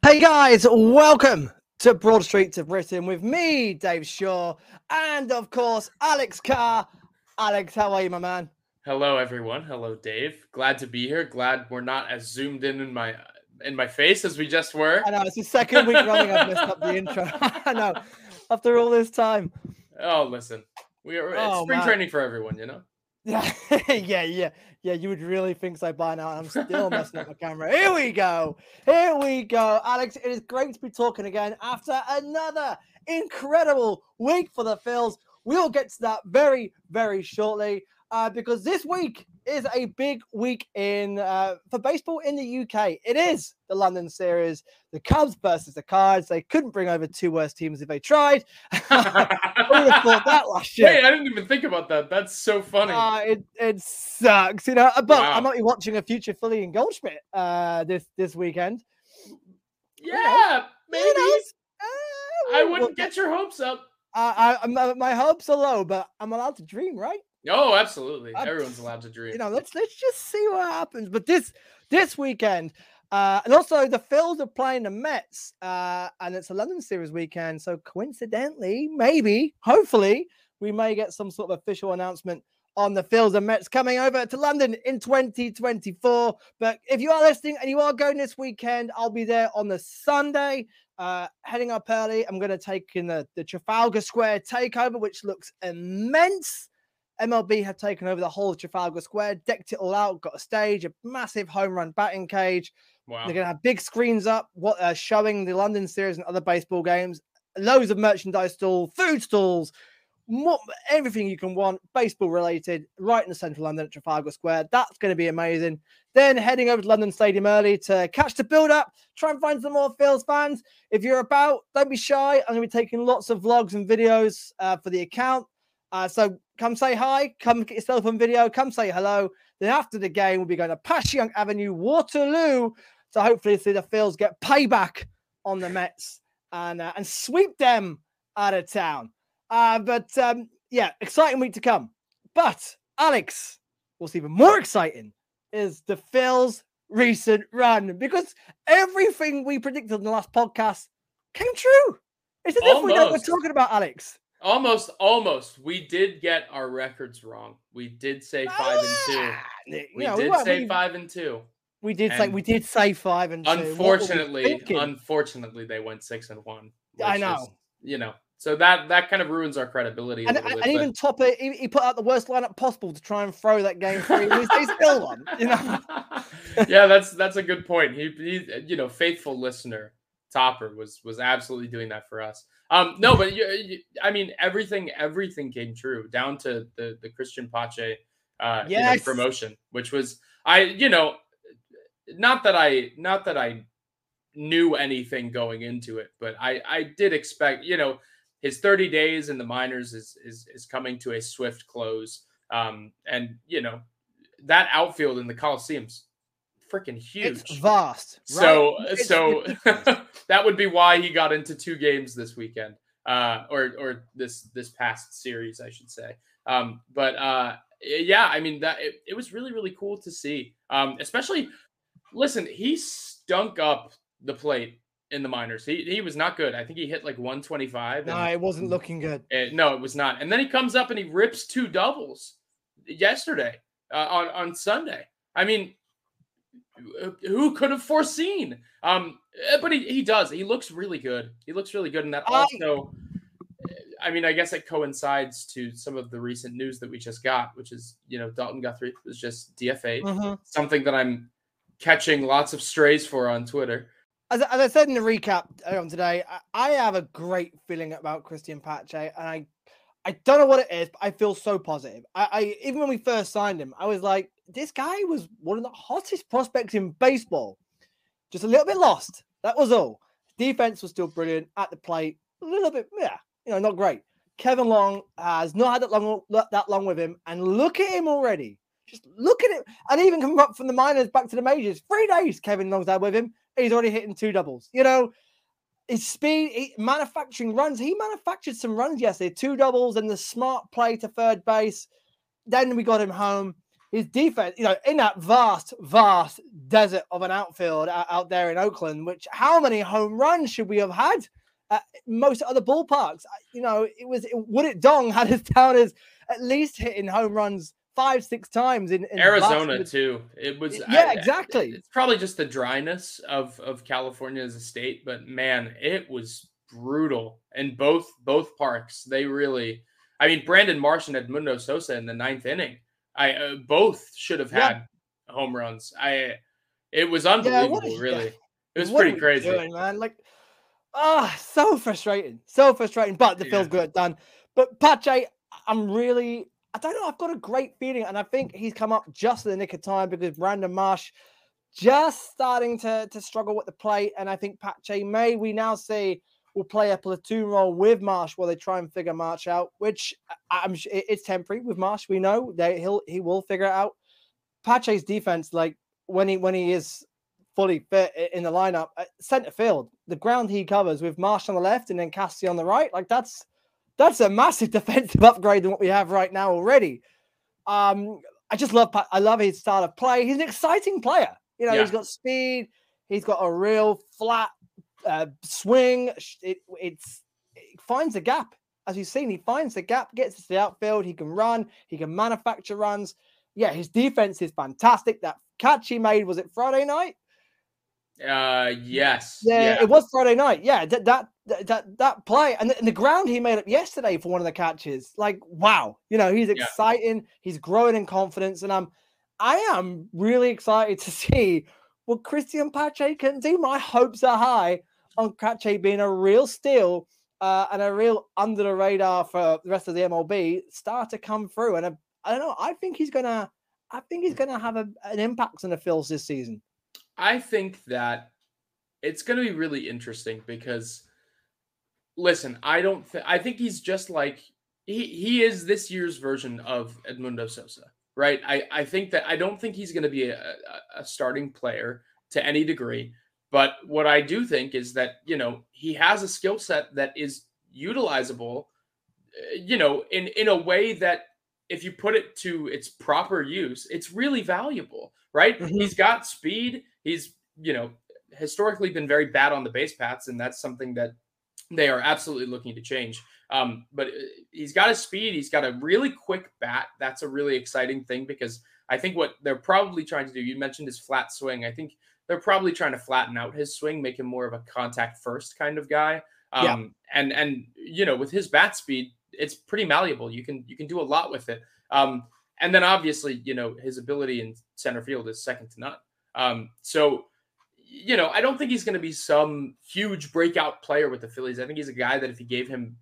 Hey guys, welcome to Broad Streets of Britain with me, Dave Shaw, and of course, Alex Carr. Alex, how are you, my man? Hello, everyone. Hello, Dave. Glad to be here. Glad we're not as zoomed in my face as we just were. I know, it's the second week running I've messed up the intro. I know, after all this time. Oh, listen, it's spring training for everyone, you know. Yeah. You would really think so by now. I'm still messing up my camera. Here we go. Alex, it is great to be talking again after another incredible week for the Phils. We'll get to that very, very shortly because this week is a big week for baseball in the UK. It is the London series, the Cubs versus the Cards. They couldn't bring over two worse teams if they tried. Who would have thought that last year? Hey, I didn't even think about that. That's so funny. It sucks, you know. But Wow. I might be watching a future Philly and Goldschmidt this weekend. Yeah, maybe. I wouldn't get your hopes up. My hopes are low, but I'm allowed to dream, right? Oh, absolutely. Everyone's allowed to dream. You know, let's just see what happens. But this weekend, and also the Phils are playing the Mets, and it's a London series weekend. So coincidentally, maybe, hopefully, we may get some sort of official announcement on the Phils and Mets coming over to London in 2024. But if you are listening and you are going this weekend, I'll be there on the Sunday, heading up early. I'm going to take in the Trafalgar Square takeover, which looks immense. MLB have taken over the whole of Trafalgar Square, decked it all out, got a stage, a massive home run batting cage. Wow. They're going to have big screens up showing the London series and other baseball games, loads of merchandise stalls, food stalls, everything you can want, baseball related, right in the central London at Trafalgar Square. That's going to be amazing. Then heading over to London Stadium early to catch the build-up, try and find some more Phils fans. If you're about, don't be shy. I'm going to be taking lots of vlogs and videos for the account. So come say hi, come get yourself on video, come say hello. Then after the game, we'll be going to Passyunk Avenue, Waterloo, to hopefully see the Phils get payback on the Mets and sweep them out of town. Yeah, exciting week to come. But Alex, what's even more exciting is the Phils' recent run, because everything we predicted in the last podcast came true. It's as if we know what we're talking about, Alex. Almost. We did get our records wrong. We did say 5-2. We did say 5-2. We did say 5-2. Unfortunately, they went 6-1. I know. So that kind of ruins our credibility. And even Topper, he put out the worst lineup possible to try and throw that game free. He still won. Yeah, that's a good point. He faithful listener Topper was absolutely doing that for us. No, but I mean, everything came true down to the Christian Pache promotion, which was not that I knew anything going into it, but I did expect, his 30 days in the minors is coming to a swift close. And that outfield in the Coliseum's freaking huge. It's vast. Right? So that would be why he got into 2 games this weekend, or this past series, I should say. Yeah, I mean, that it was really, really cool to see. Especially, listen, he stunk up the plate in the minors. He was not good. I think he hit like 125. No, it wasn't looking good. No, it was not. And then he comes up and he rips 2 doubles yesterday on Sunday. I mean, who could have foreseen? But he does. He looks really good. And that also, I mean, I guess it coincides to some of the recent news that we just got, which is, Dalton Guthrie was just DFA'd. Mm-hmm. Something that I'm catching lots of strays for on Twitter. As I said in the recap today, I have a great feeling about Christian Pache, and I don't know what it is, but I feel so positive. I even when we first signed him, I was like, this guy was one of the hottest prospects in baseball. Just a little bit lost. That was all. Defense was still brilliant at the plate. A little bit, not great. Kevin Long has not had that long with him, and look at him already. Just look at it. And even coming up from the minors back to the majors, 3 days Kevin Long's had with him. He's already hitting 2 doubles. His speed, manufacturing runs. He manufactured some runs yesterday, 2 doubles and the smart play to third base. Then we got him home. his defense, in that vast, vast desert of an outfield out there in Oakland, which how many home runs should we have had at most other ballparks? Woodit Dong had us down as at least hitting home runs 5-6 times in Arizona too. It was exactly. It's probably just the dryness of California as a state, but man, it was brutal in both parks. They really, Brandon Marsh and Edmundo Sosa in the 9th inning. Both should have had home runs. It was unbelievable, really. It was pretty crazy, doing, man. So frustrating, But the Phil's good done. But Pache, I don't know. I've got a great feeling, and I think he's come up just in the nick of time because Brandon Marsh just starting to struggle with the plate, and I think Pache we now see will play a platoon role with Marsh while they try and figure Marsh out, which it's temporary with Marsh. We know that he will figure it out. Pache's defense, when he is fully fit in the lineup, center field, the ground he covers with Marsh on the left and then Cassie on the right, that's a massive defensive upgrade than what we have right now already. I love his style of play. He's an exciting player. He's got speed. He's got a real flat swing. It finds the gap. As you've seen, he finds the gap, gets to the outfield. He can run. He can manufacture runs. Yeah, his defense is fantastic. That catch he made, was it Friday night? Yes. Yeah, it was Friday night. Yeah, that play and the ground he made up yesterday for one of the catches. Wow. He's exciting. He's growing in confidence, and I am really excited to see what Christian Pache can do. My hopes are high on Pache being a real steal and a real under the radar for the rest of the MLB star to come through. And I don't know. I think he's gonna have an impact on the Phils this season. I think that it's going to be really interesting because, listen, I think he's just like he is this year's version of Edmundo Sosa, right? I think that I don't think he's going to be a starting player to any degree, but what I do think is that he has a skill set that is utilizable, in a way that if you put it to its proper use, it's really valuable, right? Mm-hmm. He's got speed. He's, historically been very bad on the base paths, and that's something that they are absolutely looking to change. But he's got his speed. He's got a really quick bat. That's a really exciting thing because I think what they're probably trying to do, you mentioned his flat swing. I think they're probably trying to flatten out his swing, make him more of a contact first kind of guy. And with his bat speed, it's pretty malleable. You can do a lot with it. And then obviously, his ability in center field is second to none. So I don't think he's going to be some huge breakout player with the Phillies. I think he's a guy that if you gave him,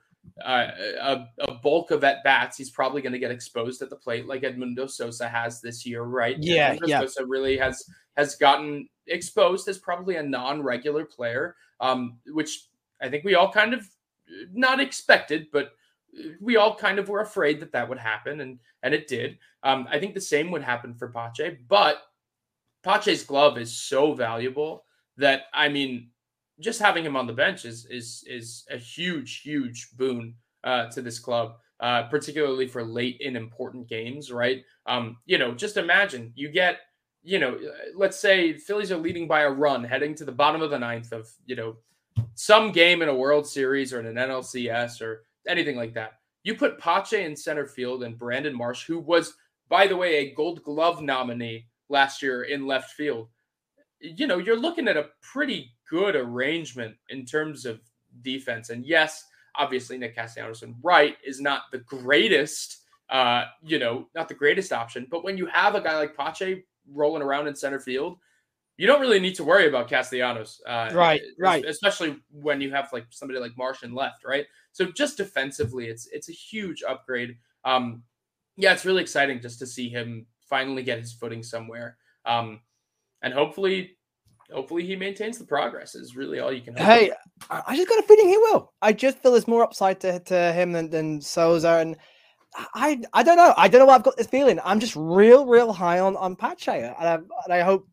a bulk of at bats, he's probably going to get exposed at the plate like Edmundo Sosa has this year, right? Edmundo Sosa really has gotten exposed as probably a non-regular player, which I think we all kind of not expected, but we all kind of were afraid that would happen, and it did. I think the same would happen for Pache, but Pache's glove is so valuable that, just having him on the bench is a huge, huge boon to this club, particularly for late in important games, right? Just imagine you get, let's say Phillies are leading by a run heading to the bottom of the ninth of, some game in a World Series or in an NLCS or anything like that. You put Pache in center field and Brandon Marsh, who was, by the way, a Gold Glove nominee last year in left field. You're looking at a pretty good arrangement in terms of defense. And yes, obviously Nick Castellanos and right is not the greatest, not the greatest option. But when you have a guy like Pache rolling around in center field, you don't really need to worry about Castellanos. Right. Especially when you have somebody like Marsh in left, right? So just defensively, it's a huge upgrade. It's really exciting just to see him finally get his footing somewhere. And hopefully he maintains the progress is really all you can hope. Hey, I just got a feeling he will. I just feel there's more upside to him than Souza. And I don't know. I don't know why I've got this feeling. I'm just real high on Pache. And I hope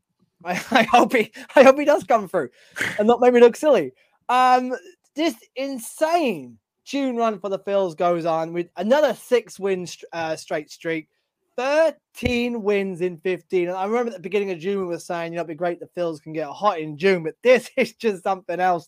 he does come through and not make me look silly. This insane June run for the Phils goes on with another 6-win straight streak. 13 wins in 15. And I remember at the beginning of June, we were saying, it'd be great the Phils can get hot in June, but this is just something else.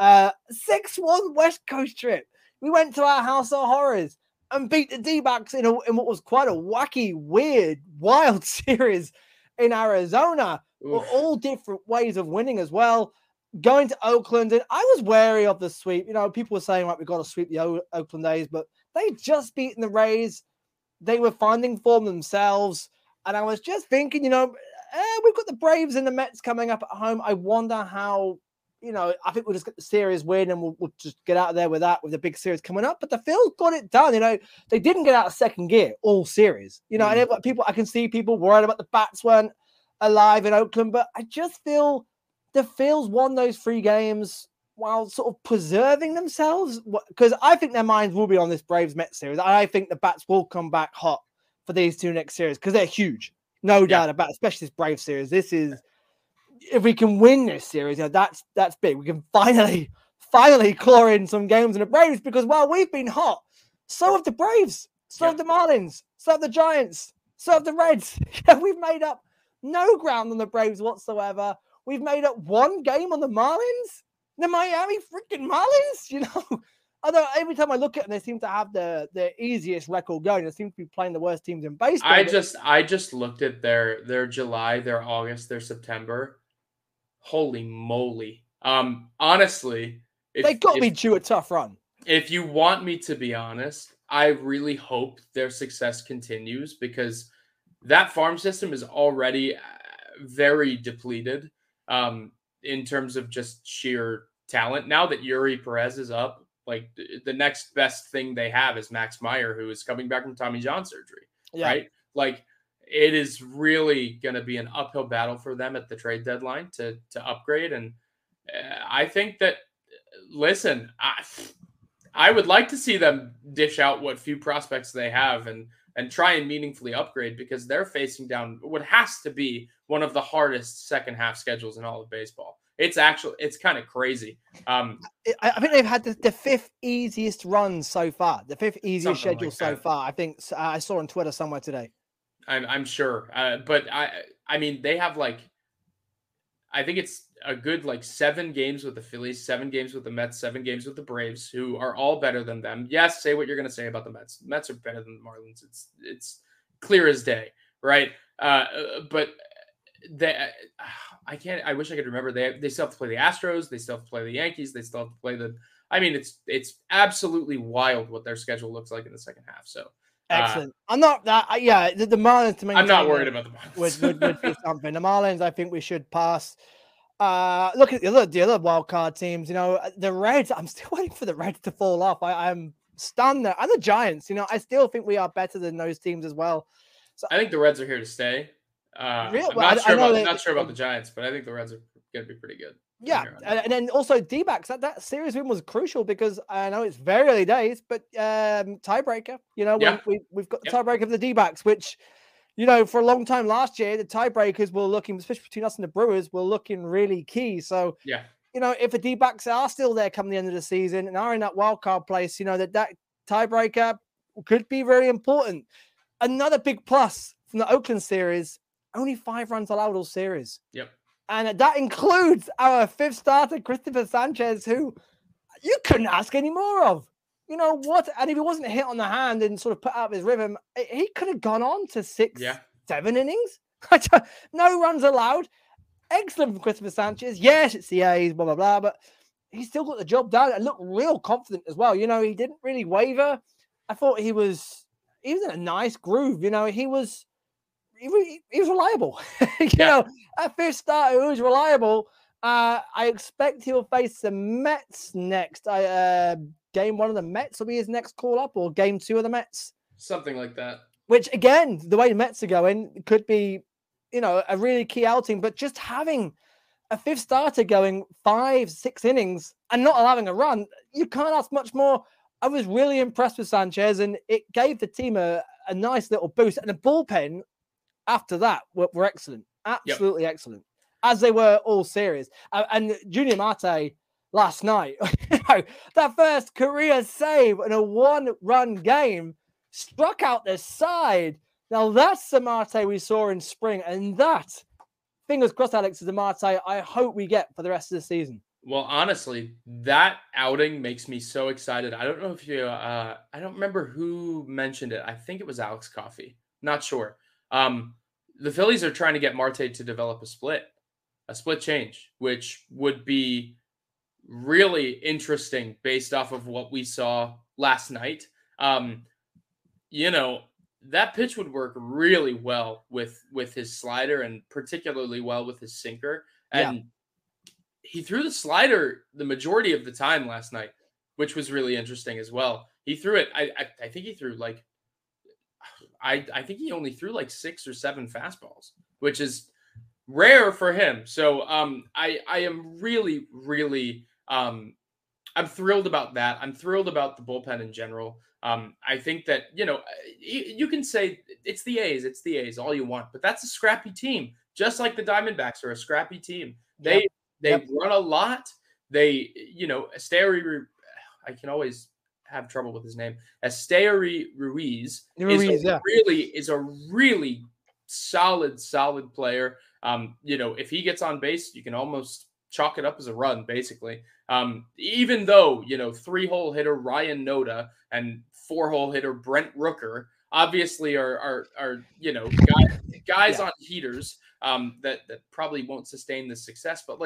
6-1 West Coast trip. We went to our House of Horrors and beat the D-backs in what was quite a wacky, weird, wild series in Arizona. All different ways of winning as well. Going to Oakland, and I was wary of the sweep. People were saying, we've got to sweep the Oakland A's, but they just beaten the Rays. They were finding form themselves. And I was just thinking, we've got the Braves and the Mets coming up at home. I wonder how, I think we'll just get the series win and we'll just get out of there with the big series coming up. But the Phils got it done. They didn't get out of second gear all series. And I can see people worried about the bats weren't alive in Oakland, but I just feel the Phils won those 3 games while sort of preserving themselves, because I think their minds will be on this Braves-Mets series. I think the bats will come back hot for these 2 next series because they're huge. No doubt about it, especially this Braves series. This is, if we can win this series, that's big. We can finally claw in some games in the Braves, because while we've been hot, so have the Braves, so have the Marlins, so have the Giants, so have the Reds. We've made up no ground on the Braves whatsoever. We've made up 1 game on the Marlins. The Miami freaking Marlins, Although every time I look at them, they seem to have the easiest record going. They seem to be playing the worst teams in baseball. I just looked at their July, their August, their September. Holy moly! Honestly, they got to be due a tough run. If you want me to be honest, I really hope their success continues, because that farm system is already very depleted. In terms of just sheer talent. Now that Yuri Perez is up, like the next best thing they have is Max Meyer, who is coming back from Tommy John surgery, right? Like, it is really going to be an uphill battle for them at the trade deadline to upgrade. And I think that, listen, I would like to see them dish out what few prospects they have and try and meaningfully upgrade, because they're facing down what has to be one of the hardest second half schedules in all of baseball. It's kind of crazy. I think they've had the 5th easiest run so far, the 5th easiest schedule so far. I think I saw on Twitter somewhere today. I'm sure. But I mean, they have I think it's a good 7 games with the Phillies, 7 games with the Mets, 7 games with the Braves, who are all better than them. Yes, say what you're going to say about the Mets. The Mets are better than the Marlins. It's clear as day, right? But I wish I could remember. They still have to play the Astros. They still have to play the Yankees. They still have to play it's absolutely wild what their schedule looks like in the second half. So excellent. I'm not that. The Marlins. I'm not worried about the Marlins. Would be something. The Marlins, I think we should pass. Look at the other wild card teams. The Reds. I'm still waiting for the Reds to fall off. I'm stunned there. And the Giants. I still think we are better than those teams as well. So I think the Reds are here to stay. Really? I'm not sure about the Giants, but I think the Reds are going to be pretty good. Yeah, and then also D-backs. That series win was crucial, because I know it's very early days, but tiebreaker. We've got the tiebreaker of the D-backs, which for a long time last year, the tiebreakers were looking, especially between us and the Brewers, were looking really key. So if the D-backs are still there come the end of the season and are in that wild card place, that tiebreaker could be very important. Another big plus from the Oakland series. Only 5 runs allowed all series. Yep. And that includes our 5th starter, Christopher Sanchez, who you couldn't ask any more of. What? And if he wasn't hit on the hand and sort of put out of his rhythm, he could have gone on to 6, 7 innings. No runs allowed. Excellent from Christopher Sanchez. Yes, it's the A's, blah, blah, blah, but he still got the job done and looked real confident as well. He didn't really waver. I thought he was in a nice groove. He was reliable. At 5th starter, he was reliable. I expect he'll face the Mets next. Game 1 of the Mets will be his next call up, or game 2 of the Mets. Something like that. Which, again, the way the Mets are going could be, a really key outing. But just having a 5th starter going 5, 6 innings and not allowing a run, you can't ask much more. I was really impressed with Sanchez, and it gave the team a nice little boost. And the bullpen after that were excellent. Absolutely excellent. As they were all series. And Junior Marte last night, that first career save in a 1-run game, struck out the side. Now that's the Marte we saw in spring, and that, fingers crossed, Alex, is the Marte I hope we get for the rest of the season. Well, honestly, that outing makes me so excited. I don't know if you, I don't remember who mentioned it. I think it was Alex Coffey. Not sure. The Phillies are trying to get Marte to develop a split change, which would be really interesting based off of what we saw last night. You know, that pitch would work really well with his slider and particularly well with his sinker. And he threw the slider the majority of the time last night, which was really interesting as well. He threw it. I think he threw like, I think he only threw like 6 or 7 fastballs, which is rare for him. So I am really, really, I'm thrilled about that. I'm thrilled about the bullpen in general. I think that, you can say it's the A's all you want, but that's a scrappy team, just like the Diamondbacks are a scrappy team. They run a lot. They, Esteury, I can always have trouble with his name. Esteury Ruiz is a really solid player. If he gets on base, you can almost chalk it up as a run, basically. Even though, 3-hole hitter Ryan Noda and 4-hole hitter Brent Rooker obviously are guys on heaters that probably won't sustain this success. But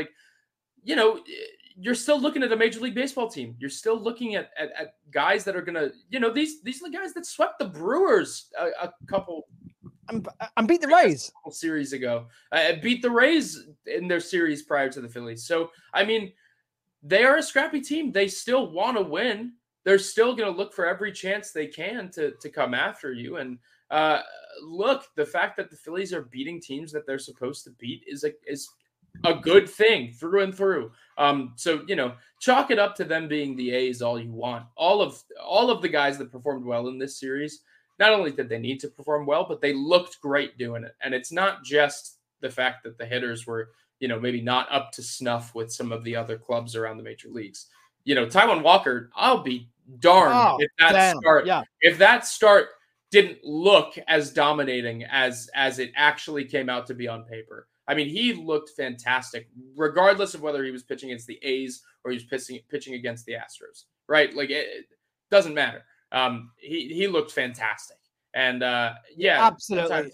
you're still looking at a Major League Baseball team. You're still looking at guys that are going to, these are the guys that swept the Brewers a couple and beat the Rays series ago. Beat the Rays in their series prior to the Phillies. So, I mean, they are a scrappy team. They still want to win. They're still going to look for every chance they can to come after you. And look, the fact that the Phillies are beating teams that they're supposed to beat is a good thing through and through. So, chalk it up to them being the A's all you want. All of the guys that performed well in this series, not only did they need to perform well, but they looked great doing it. And it's not just the fact that the hitters were, maybe not up to snuff with some of the other clubs around the major leagues. Taijuan Walker, I'll be darned if that start didn't look as dominating as it actually came out to be on paper. I mean, he looked fantastic, regardless of whether he was pitching against the A's or he was pitching against the Astros, right? Like, it doesn't matter. He looked fantastic. And absolutely.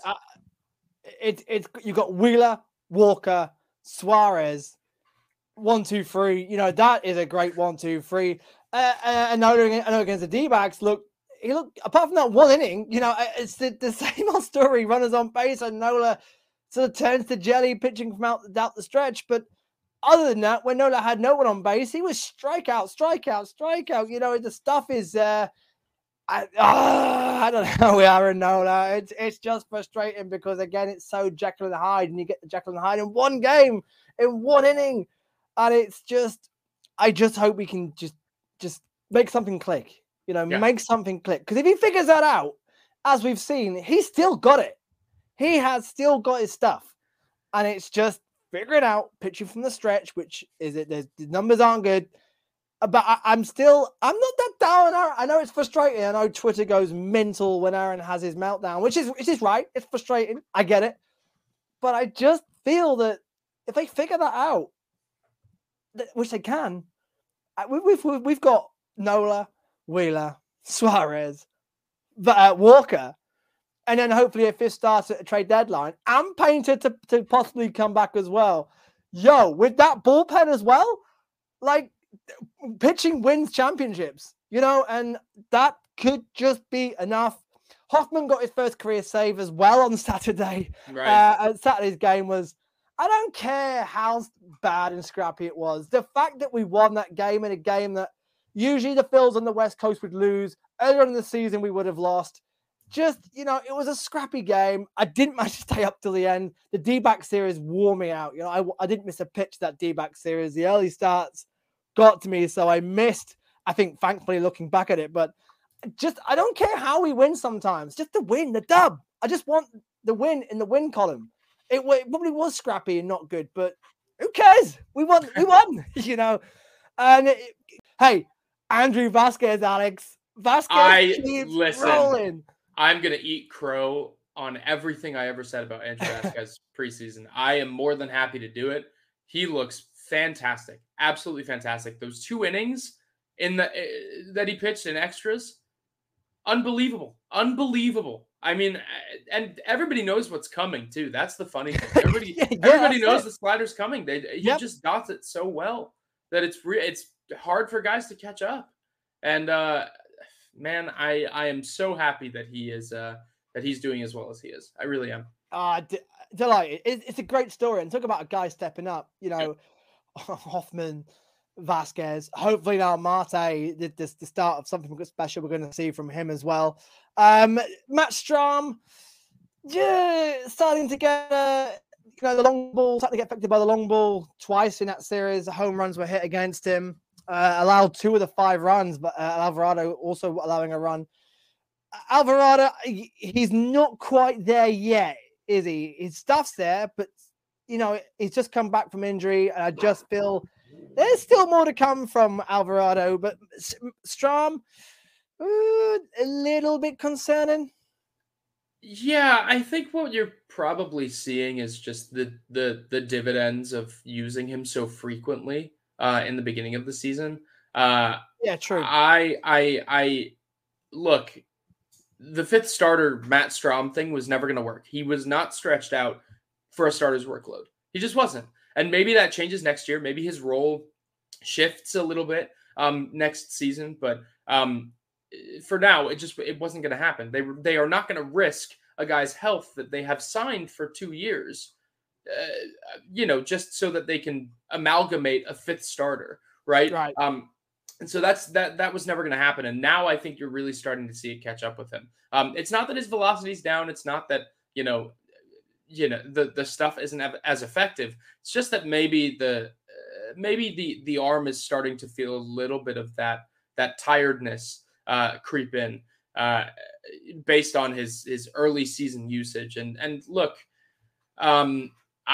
You got Wheeler, Walker, Suarez, 1, 2, 3. That is a great 1, 2, 3. I know against the D-backs, he looked, apart from that one inning, it's the same old story. Runners on base, and Nola sort of turns to jelly pitching from out the stretch. But other than that, when Nola had no one on base, he was strikeout. The stuff is I don't know how we are in Nola. It's just frustrating because, again, it's so Jekyll and Hyde, and you get the Jekyll and Hyde in one game, in one inning. And it's just, I just hope we can just make something click, make something click. Because if he figures that out, as we've seen, he's still got it. He has still got his stuff. And it's just figuring out, pitching from the stretch, which is it. The numbers aren't good. But I'm not that down. I know it's frustrating. I know Twitter goes mental when Aaron has his meltdown, which is right. It's frustrating. I get it. But I just feel that if they figure that out, which they can, we've got Nola, Wheeler, Suarez, Walker, and then hopefully a 5th starter at a trade deadline, and Painter to possibly come back as well. With that bullpen as well, pitching wins championships, and that could just be enough. Hoffman got his first career save as well on Saturday. Right. Saturday's game was, I don't care how bad and scrappy it was. The fact that we won that game in a game that usually the Phils on the West Coast would lose, earlier in the season we would have lost. Just, it was a scrappy game. I didn't manage to stay up till the end. The D-back series wore me out. I didn't miss a pitch that D-back series. The early starts got to me, so I missed, I think, thankfully, looking back at it. But I don't care how we win sometimes. Just the win, the dub. I just want the win in the win column. It probably was scrappy and not good, but who cares? We won, And hey, Andrew Vasquez, Alex. Vasquez keeps rolling. I'm going to eat crow on everything I ever said about Andrew Vasquez preseason. I am more than happy to do it. He looks fantastic, absolutely fantastic. Those 2 innings that he pitched in extras, unbelievable. I mean, and everybody knows what's coming too. That's the funny thing. Everybody knows the slider's coming. He just dots it so well that it's hard for guys to catch up. And man, I am so happy that he's doing as well as he is. I really am. Delighted. It's a great story. And talk about a guy stepping up. Hoffman, Vasquez. Hopefully now Marte, the start of something special we're going to see from him as well. Matt Strom, starting to get the long ball, starting to get affected by the long ball twice in that series. The home runs were hit against him. Allowed 2 of the 5 runs, but Alvarado also allowing a run. Alvarado, he's not quite there yet, is he? His stuff's there, but he's just come back from injury, and I just feel there's still more to come from Alvarado. But Strom, a little bit concerning. Yeah, I think what you're probably seeing is just the dividends of using him so frequently in the beginning of the season. Yeah, true. I look, the 5th starter Matt Strom thing was never going to work. He was not stretched out for a starter's workload. He just wasn't. And maybe that changes next year. Maybe his role shifts a little bit next season. But for now, it wasn't going to happen. They are not going to risk a guy's health that they have signed for 2 years, just so that they can amalgamate a 5th starter, right? Right. And so that was never going to happen. And now I think you're really starting to see it catch up with him. It's not that his velocity's down. It's not that, the stuff isn't as effective. It's just that maybe the arm is starting to feel a little bit of that tiredness creep in based on his early season usage. And look, I'm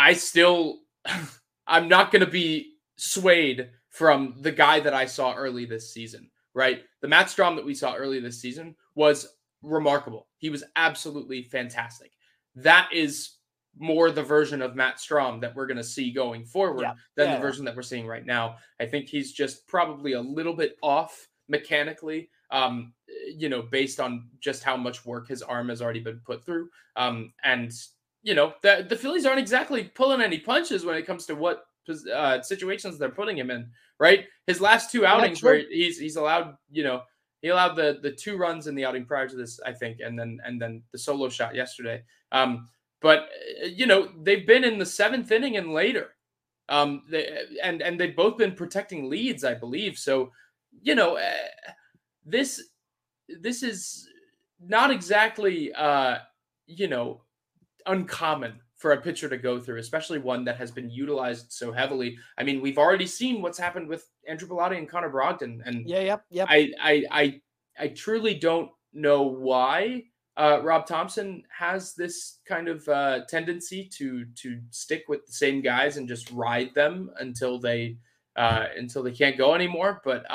not going to be swayed from the guy that I saw early this season, right? The Matt Strom that we saw early this season was remarkable. He was absolutely fantastic. That is more the version of Matt Strom that we're going to see going forward than the version that we're seeing right now. I think he's just probably a little bit off mechanically, based on just how much work his arm has already been put through. And the Phillies aren't exactly pulling any punches when it comes to what situations they're putting him in, right? His last 2 outings where he's allowed, he allowed the 2 runs in the outing prior to this, I think, and then the solo shot yesterday. But they've been in the 7th inning and later. They've both been protecting leads, I believe. So, this is not exactly uncommon for a pitcher to go through, especially one that has been utilized so heavily. I mean, we've already seen what's happened with Andrew Bellotti and Connor Brogdon, and I truly don't know why Rob Thompson has this kind of tendency to stick with the same guys and just ride them until they can't go anymore. But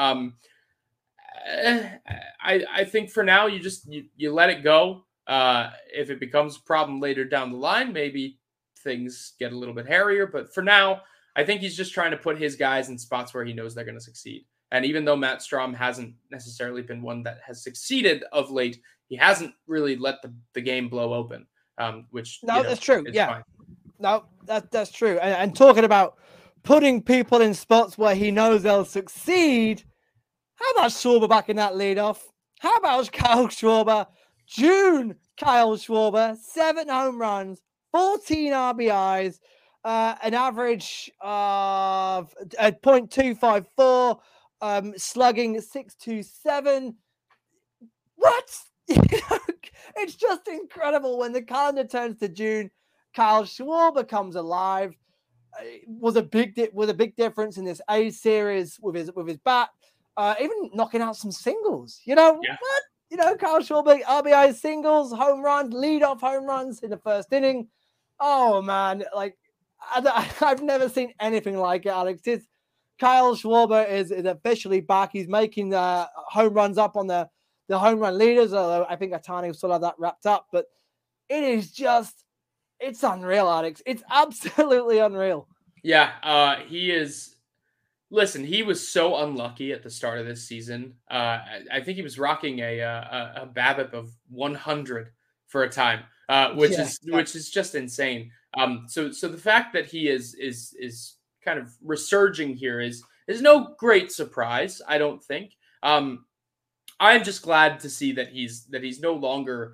I think for now you let it go. If it becomes a problem later down the line, maybe things get a little bit hairier. But for now, I think he's just trying to put his guys in spots where he knows they're going to succeed. And even though Matt Strom hasn't necessarily been one that has succeeded of late, he hasn't really let the game blow open, which that's true. Yeah, fine. No, that's true. And talking about putting people in spots where he knows they'll succeed, how about Schwarber back in that leadoff? How about Kyle Schwarber? June Kyle Schwarber, 7 home runs, 14 RBIs, an average of .254, slugging 627. What? It's just incredible when the calendar turns to June. Kyle Schwarber comes alive. Was a big difference in this A series with his bat. Even knocking out some singles. What? Kyle Schwarber, RBI singles, home runs, leadoff home runs in the first inning. Oh man, I've never seen anything like it, Alex. Kyle Schwarber is officially back. He's making home runs up on the home run leaders, although I think Ohtani will still have that wrapped up. But It is just, it's unreal, Alex. It's absolutely unreal. Yeah, he is. Listen, he was so unlucky at the start of this season. I think he was rocking a BABIP of 100 for a time, which is just insane. So the fact that he is kind of resurging here is no great surprise, I don't think. I'm just glad to see that he's no longer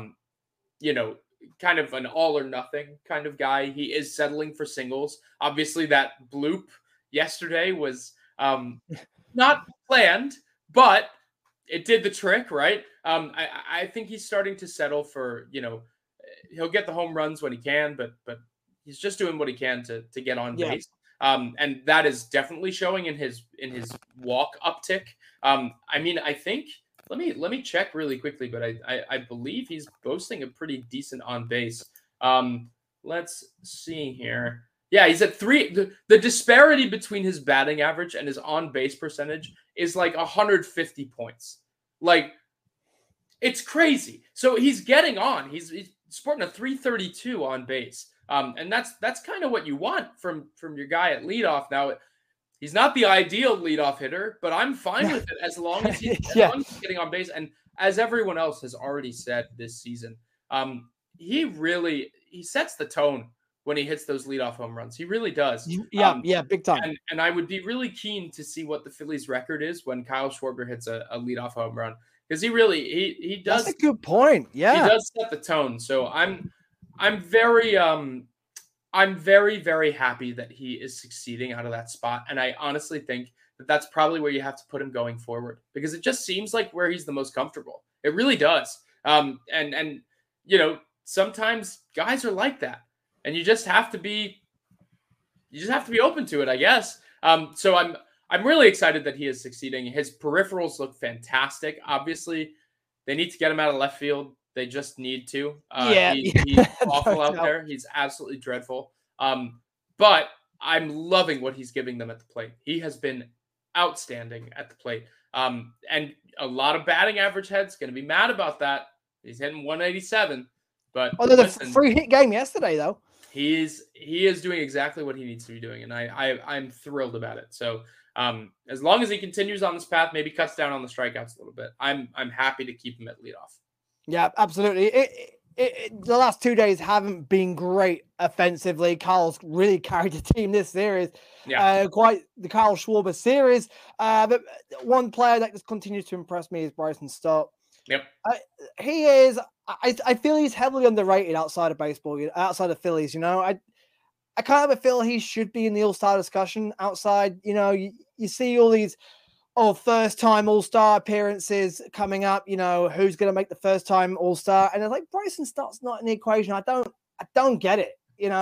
kind of an all or nothing kind of guy. He is settling for singles. Obviously, that bloop yesterday was not planned, but it did the trick, right? I think he's starting to settle for, he'll get the home runs when he can, but he's just doing what he can to get on base. And that is definitely showing in his walk uptick. I mean, I think let me check really quickly, but I believe he's boasting a pretty decent on base. Let's see here. Yeah, he's at 3. The disparity between his batting average and his on base percentage is like 150 points. Like, it's crazy. So he's getting on. He's sporting a 332 on base. And that's kind of what you want from your guy at leadoff. Now, he's not the ideal leadoff hitter, but I'm fine with it as long as he's getting on base. And as everyone else has already said this season, he sets the tone when he hits those leadoff home runs. He really does. Yeah, big time. And I would be really keen to see what the Phillies' record is when Kyle Schwarber hits a leadoff home run, because he does. That's a good point. Yeah, he does set the tone. So I'm very very happy that he is succeeding out of that spot, and I honestly think that that's probably where you have to put him going forward, because it just seems like where he's the most comfortable. It really does. And sometimes guys are like that, and you just have to be open to it, I guess. So I'm really excited that he is succeeding. His peripherals look fantastic. Obviously, they need to get him out of left field. They just need to. He's awful out there. He's absolutely dreadful. But I'm loving what he's giving them at the plate. He has been outstanding at the plate. And a lot of batting average heads going to be mad about that. He's hitting 187. But the free hit game yesterday, though. He is doing exactly what he needs to be doing, and I'm thrilled about it. So as long as he continues on this path, maybe cuts down on the strikeouts a little bit, I'm happy to keep him at leadoff. Yeah, absolutely. The last 2 days haven't been great offensively. Kyle's really carried the team this series. Yeah. Quite the Kyle Schwarber series. But one player that just continues to impress me is Bryson Stott. Yep. He is. I feel he's heavily underrated outside of baseball, outside of Phillies. I kind of feel he should be in the All-Star discussion outside. You see all these first-time All-Star appearances coming up. Who's going to make the first-time All-Star? And it's like Bryson Stott's not in the equation. I don't get it.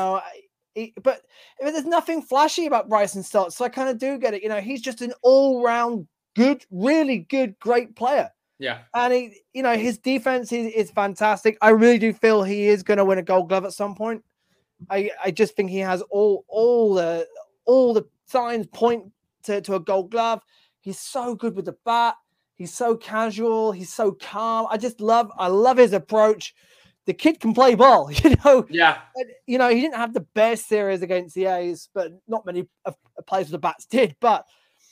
But there's nothing flashy about Bryson Stott, so I kind of do get it. He's just an all-round good, really good, great player. Yeah. And his defense is fantastic. I really do feel he is going to win a Gold Glove at some point. I just think he has all the signs point to a Gold Glove. He's so good with the bat. He's so casual. He's so calm. I love his approach. The kid can play ball, Yeah. He didn't have the best series against the A's, but not many players with the bats did. But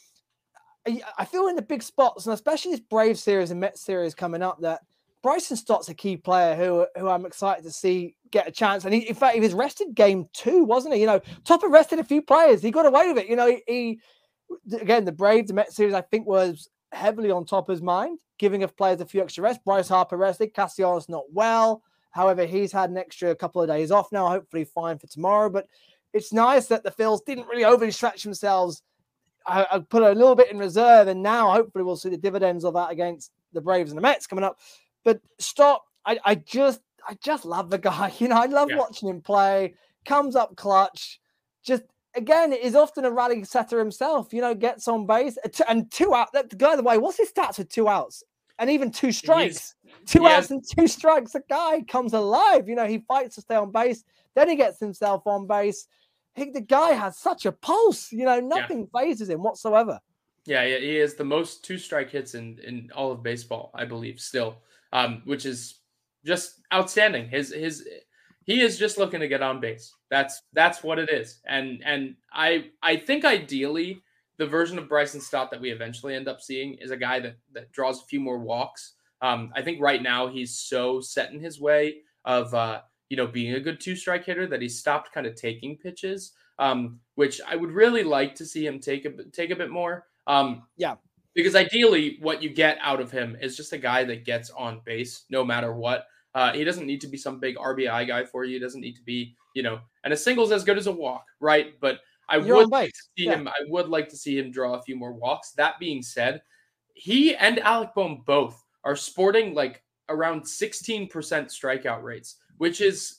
I feel in the big spots, and especially this Braves series and Mets series coming up, that Bryson Stott's a key player who I'm excited to see get a chance. And in fact, he was rested game 2, wasn't he? Topper rested a few players. He got away with it. Again, the Braves, the Mets series, I think was heavily on Topper's mind, giving players a few extra rests. Bryce Harper rested. Castellanos not well. However, he's had an extra couple of days off now, hopefully fine for tomorrow. But it's nice that the Phils didn't really overly stretch themselves. I put a little bit in reserve, and now hopefully we'll see the dividends of that against the Braves and the Mets coming up. But Stott, I just love the guy. I love watching him play. Comes up clutch. Just again, is often a rally setter himself. Gets on base and 2 out. The guy, by the way, what's his stats with 2 outs and even 2 strikes? 2 outs and 2 strikes. The guy comes alive. He fights to stay on base. Then he gets himself on base. The guy has such a pulse. Nothing phases him whatsoever. Yeah, he is the most 2-strike hits in all of baseball, I believe, still, which is just outstanding. He is just looking to get on base. That's what it is. And I think ideally the version of Bryson Stott that we eventually end up seeing is a guy that draws a few more walks. I think right now he's so set in his way of being a good 2-strike hitter that he stopped kind of taking pitches, which I would really like to see him take a bit more. Because ideally what you get out of him is just a guy that gets on base no matter what. He doesn't need to be some big RBI guy for you. He doesn't need to be, and a single's as good as a walk, right? But I would like to see him draw a few more walks. That being said, he and Alec Bohm both are sporting like around 16% strikeout rates, which is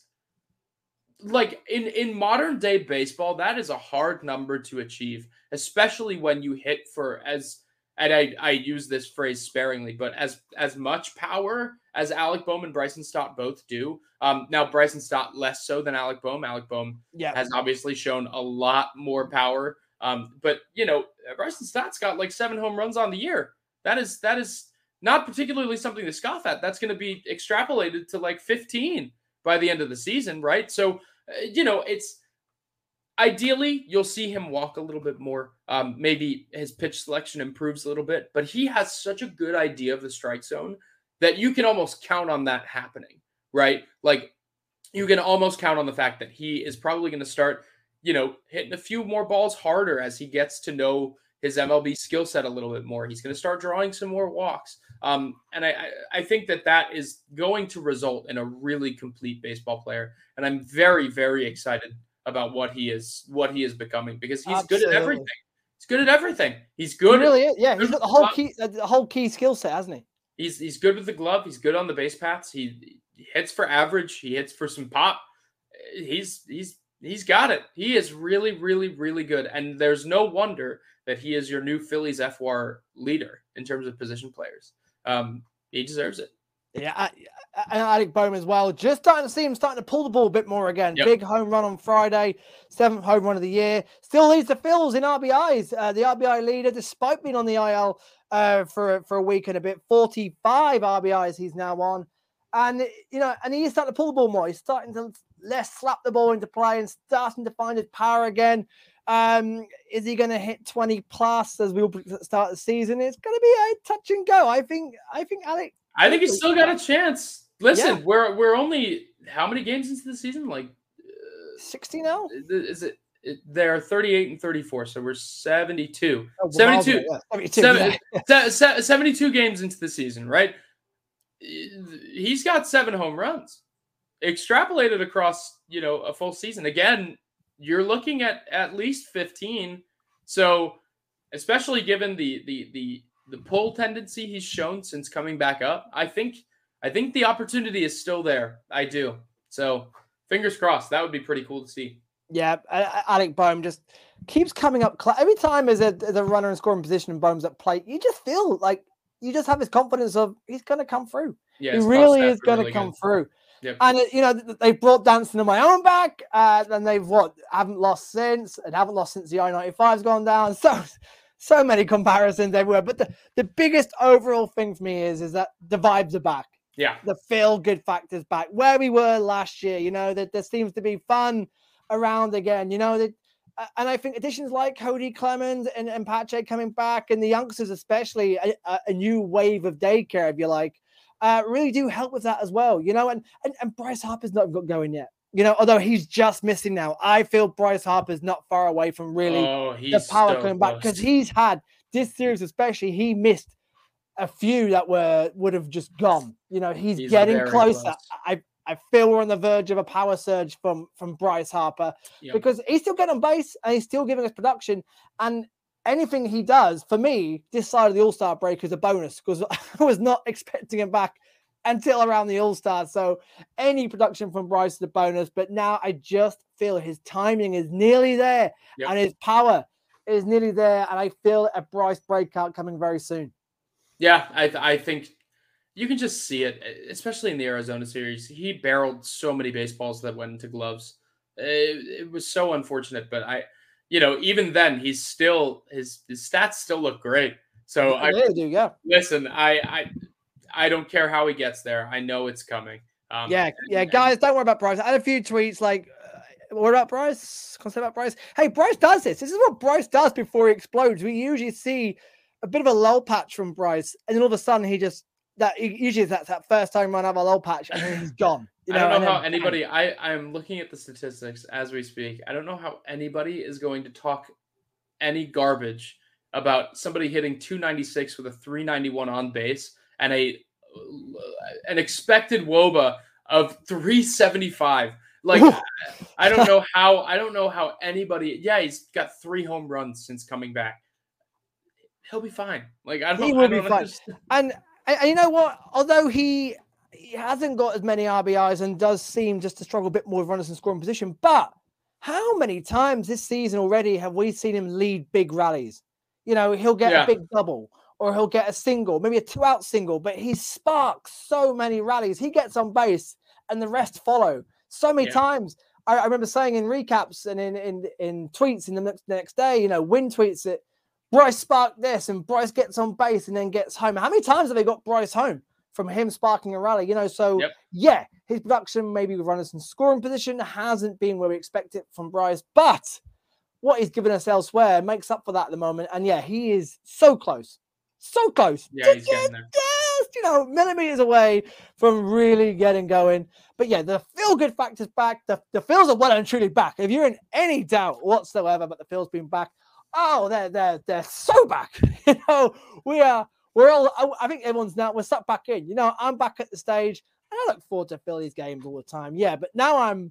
like in modern day baseball, that is a hard number to achieve, especially when you hit for and I use this phrase sparingly, but as much power as Alec Bohm and Bryson Stott both do. Now Bryson Stott less so than Alec Bohm. Alec Bohm has obviously shown a lot more power. But Bryson Stott's got like 7 home runs on the year. That is not particularly something to scoff at. That's going to be extrapolated to like 15 by the end of the season, right? So, it's ideally you'll see him walk a little bit more. Maybe his pitch selection improves a little bit, but he has such a good idea of the strike zone that you can almost count on that happening, right? Like you can almost count on the fact that he is probably going to start, hitting a few more balls harder as he gets to know his MLB skill set a little bit more. He's going to start drawing some more walks. And I think that is going to result in a really complete baseball player. And I'm very, very excited about what he is becoming, because he's good at everything. He's good at everything. He's good. He really is. Yeah, he's got the whole key skill set, hasn't he? He's good with the glove. He's good on the base paths. He hits for average. He hits for some pop. He's got it. He is really, really, really good. And there's no wonder that he is your new Phillies FWAR leader in terms of position players. He deserves it. Yeah, and Alec Bohm as well. Just starting to see him starting to pull the ball a bit more again. Yep. Big home run on Friday, 7th home run of the year. Still leads the Phils in RBIs. The RBI leader, despite being on the IL for a week and a bit, 45 RBIs he's now on. And, and he's starting to pull the ball more. He's starting to less slap the ball into play and starting to find his power again. Is he going to hit 20 plus as we start the season? It's going to be a touch and go. I think Alec. I think he's still got a chance. Listen, we're only how many games into the season? Like 60 now? Is it? They're 38 and 34, so we're 72. Oh, 72. Yeah. 72 games into the season, right? He's got 7 home runs. Extrapolated across, a full season. Again, you're looking at least 15. So, especially given the pull tendency he's shown since coming back up, I think the opportunity is still there. I do. So, fingers crossed. That would be pretty cool to see. Yeah, Alec Bohm just keeps coming up. Every time there's a runner in scoring position and Bohm's at plate, you just feel like you just have this confidence of he's going to come through. Yeah, he really is going to come through. Yep. And, they brought Dancing on My Own back, and they've haven't lost since the I-95's gone down. So many comparisons everywhere. But the biggest overall thing for me is that the vibes are back. Yeah. The feel-good factor's back. Where we were last year, that there seems to be fun around again, and I think additions like Cody Clemens and Pache coming back, and the youngsters especially, a new wave of daycare, if you like, really do help with that as well, and Bryce Harper's not got going yet, although he's just missing now. I feel Bryce Harper's not far away from really the power coming back, because he's had this series especially, he missed a few that would have just gone. He's getting closer. I feel we're on the verge of a power surge from Bryce Harper, because he's still getting on base and he's still giving us production. And anything he does, for me, this side of the All-Star break is a bonus, because I was not expecting him back until around the All-Star. So any production from Bryce is a bonus. But now I just feel his timing is nearly there, and his power is nearly there. And I feel a Bryce breakout coming very soon. Yeah, I think you can just see it, especially in the Arizona series. He barreled so many baseballs that went into gloves. It was so unfortunate, but even then, he's still his stats still look great. So Listen, I don't care how he gets there. I know it's coming. Yeah, guys, don't worry about Bryce. I had a few tweets like, what about Bryce? Can I say about Bryce? Hey, Bryce does this. This is what Bryce does before he explodes. We usually see a bit of a lull patch from Bryce, and then all of a sudden usually that's that first time run have a lull patch, and then he's gone. I don't know how anybody. I'm looking at the statistics as we speak. I don't know how anybody is going to talk any garbage about somebody hitting 296 with a 391 on base and an expected WOBA of 375. Like, I don't know how anybody. Yeah, he's got 3 home runs since coming back. He'll be fine. Like, he will be fine. And you know what? Although he hasn't got as many RBIs and does seem just to struggle a bit more with runners in scoring position, but how many times this season already have we seen him lead big rallies? You know, he'll get a big double or he'll get a single, maybe a 2-out single, but he sparks so many rallies. He gets on base and the rest follow. So many times. I remember saying in recaps and in tweets in the next day, you know, Win tweets it, Bryce sparked this and Bryce gets on base and then gets home. How many times have they got Bryce home from him sparking a rally? You know, so his production maybe with runners in scoring position hasn't been where we expect it from Bryce, but what he's given us elsewhere makes up for that at the moment. And he is so close. So close. Yeah, he's getting there. Just, millimeters away from really getting going. But the feel-good factor's back. The feels are well and truly back. If you're in any doubt whatsoever about the feels being back, they're so back. We're all. I think we're stuck back in. I'm back at the stage, and I look forward to Phillies games all the time. Yeah, but now I'm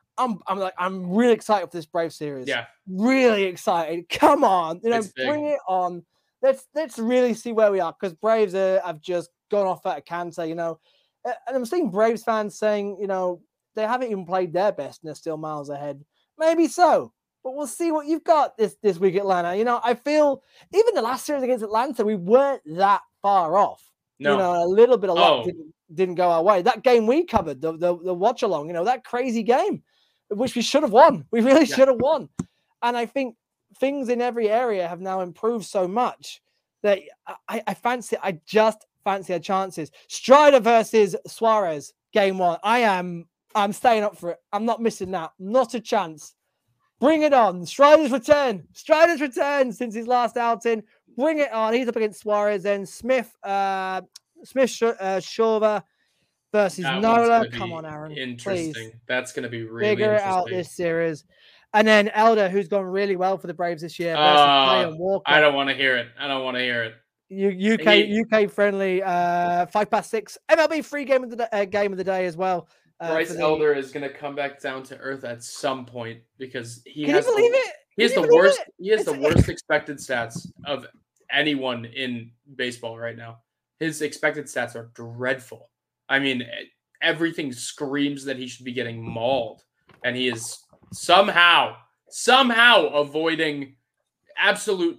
really excited for this Braves series. Yeah, really excited. Come on, bring it on. Let's really see where we are, because Braves have just gone off at a canter. And I'm seeing Braves fans saying, they haven't even played their best and they're still miles ahead. Maybe so, but we'll see what you've got this week, Atlanta. I feel even the last series against Atlanta, we weren't that far off. No. A little bit of luck didn't go our way. That game we covered, the watch along, that crazy game, which we should have won. We really should have won. And I think things in every area have now improved so much that I just fancy our chances. Strider versus Suarez, game 1. I'm staying up for it. I'm not missing that. Not a chance. Bring it on. Strider's return since his last outing. Bring it on. He's up against Suarez. Then Smith Shawver versus Nola. Come on, Aaron. Interesting. Please. That's going to be really figure interesting. It out this series. And then Elder, who's gone really well for the Braves this year, versus Clayton Walker. I don't want to hear it. UK friendly 5-6 MLB free game of the day as well. Bryce Elder is going to come back down to earth at some point, because he has the worst. He has the worst expected stats of anyone in baseball right now. His expected stats are dreadful. I mean, everything screams that he should be getting mauled, and he is somehow avoiding absolute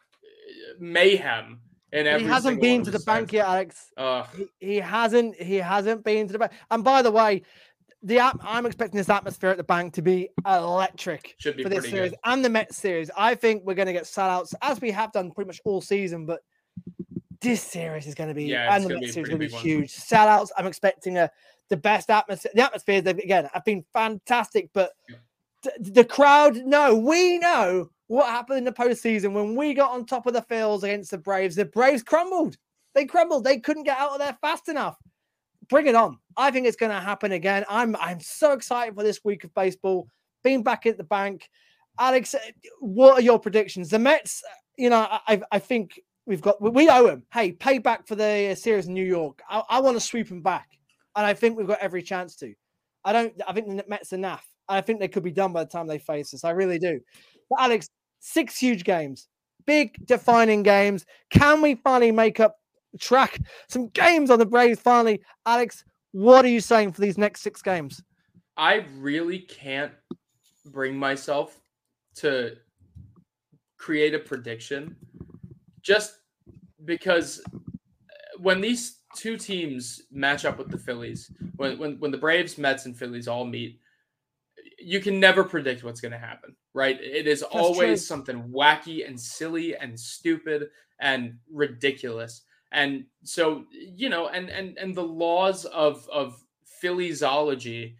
mayhem. And he hasn't been to the bank yet, Alex. He hasn't been to the bank. And by the way, I'm expecting this atmosphere at the bank to be electric. Should be for this pretty series good. And the Mets series. I think we're going to get sellouts, as we have done pretty much all season. But this series is going to be, and the Mets series is going to be huge. Sellouts. I'm expecting the best atmosphere. The atmospheres, again, have been fantastic. But the crowd, we know what happened in the postseason when we got on top of the fields against the Braves. The Braves crumbled. They crumbled. They couldn't get out of there fast enough. Bring it on. I think it's going to happen again. I'm so excited for this week of baseball. Being back at the bank. Alex, what are your predictions? The Mets, I think we owe them. Hey, pay back for the series in New York. I want to sweep them back. And I think we've got every chance to. I think the Mets are naff. I think they could be done by the time they face us. I really do. But Alex, 6 huge games, big defining games. Can we finally track some games on the Braves finally? Alex, what are you saying for these next 6 games? I really can't bring myself to create a prediction, just because when these two teams match up with the Phillies, when the Braves, Mets, and Phillies all meet, you can never predict what's going to happen, right? It is always something wacky and silly and stupid and ridiculous. And so, and the laws of Philliesology,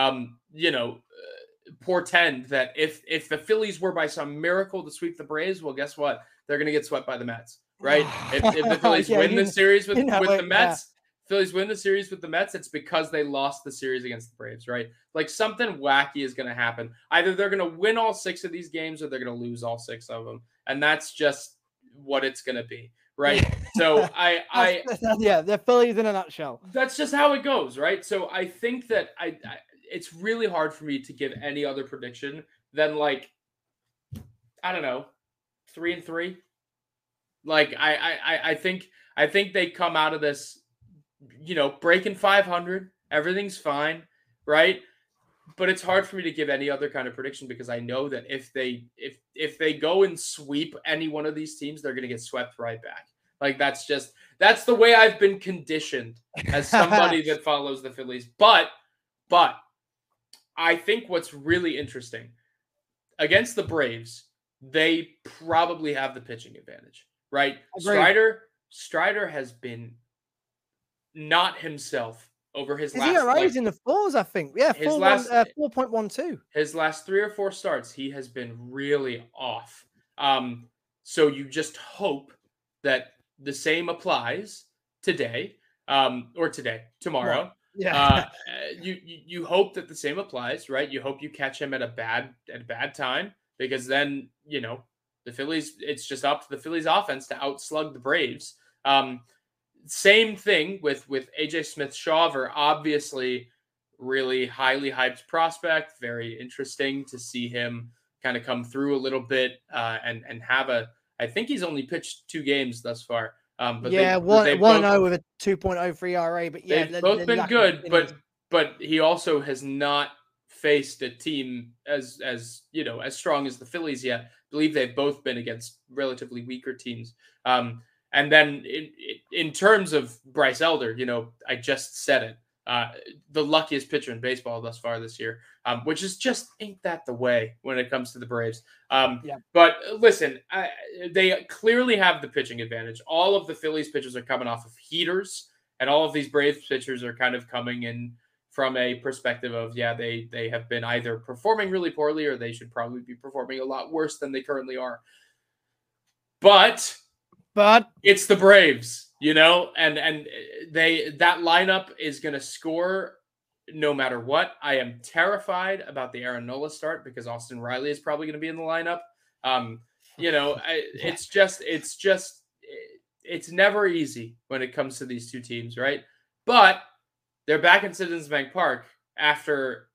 portend that if the Phillies were by some miracle to sweep the Braves, well, guess what? They're going to get swept by the Mets, right? If the Phillies win the series with the Mets, Phillies win the series with the Mets, it's because they lost the series against the Braves, right? Like something wacky is going to happen. Either they're going to win all 6 of these games or they're going to lose all 6 of them. And that's just what it's going to be, right? So the Phillies in a nutshell. That's just how it goes, right? So I think that it's really hard for me to give any other prediction than like, I don't know, 3-3. Like I think they come out of this, breaking 500, everything's fine, right? But it's hard for me to give any other kind of prediction because I know that if they go and sweep any one of these teams, they're going to get swept right back. Like that's the way I've been conditioned as somebody that follows the Phillies. But I think what's really interesting against the Braves, they probably have the pitching advantage, right? Strider has been not himself over his last. Is he rising the fours? I think. Yeah, 4.12. His last 3 or 4 starts, he has been really off. So you just hope that the same applies today, tomorrow. Well, yeah. You hope that the same applies, right? You hope you catch him at a bad time because then the Phillies. It's just up to the Phillies offense to outslug the Braves. Same thing with AJ Smith-Shawver, obviously really highly hyped prospect. Very interesting to see him kind of come through a little bit and have I think he's only pitched 2 games thus far. But 1-0 with a 2.03 ERA. But yeah, they've both been good. But he also has not faced a team as strong as the Phillies yet. I believe they've both been against relatively weaker teams. And then in terms of Bryce Elder, I just said it, the luckiest pitcher in baseball thus far this year, which is just ain't that the way when it comes to the Braves. But listen, they clearly have the pitching advantage. All of the Phillies pitchers are coming off of heaters, and all of these Braves pitchers are kind of coming in from a perspective of, they have been either performing really poorly or they should probably be performing a lot worse than they currently are. But it's the Braves, and that lineup is going to score no matter what. I am terrified about the Aaron Nola start because Austin Riley is probably going to be in the lineup. It's never easy when it comes to these two teams, right? But they're back in Citizens Bank Park after,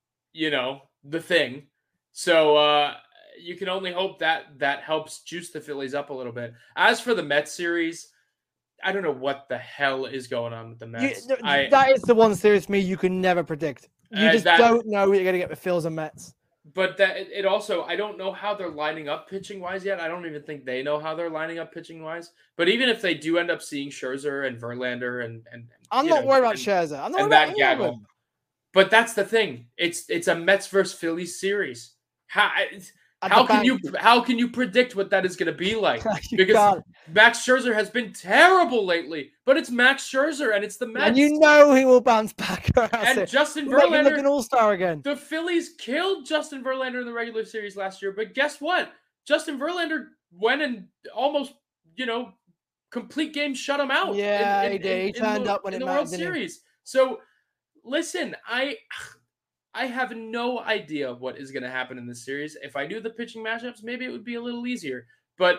the thing. So, you can only hope that helps juice the Phillies up a little bit. As for the Mets series, I don't know what the hell is going on with the Mets. That is the one series you can never predict. You just don't know what you're going to get with Phils and Mets. But it also, I don't know how they're lining up pitching-wise yet. I don't even think they know how they're lining up pitching-wise. But even if they do end up seeing Scherzer and Verlander and I'm not worried about Scherzer. I'm not worried about Gaggle. But that's the thing. It's a Mets versus Phillies series. How can you predict what that is going to be like? Because Max Scherzer has been terrible lately, but it's Max Scherzer and it's the Mets. And he will bounce back around. And Justin Verlander, like an all-star again. The Phillies killed Justin Verlander in the regular series last year, but guess what? Justin Verlander went and almost, complete game shut him out. Yeah, he did. He turned up when it mattered in the World Series. So, listen, I have no idea what is going to happen in this series. If I knew the pitching matchups, maybe it would be a little easier. But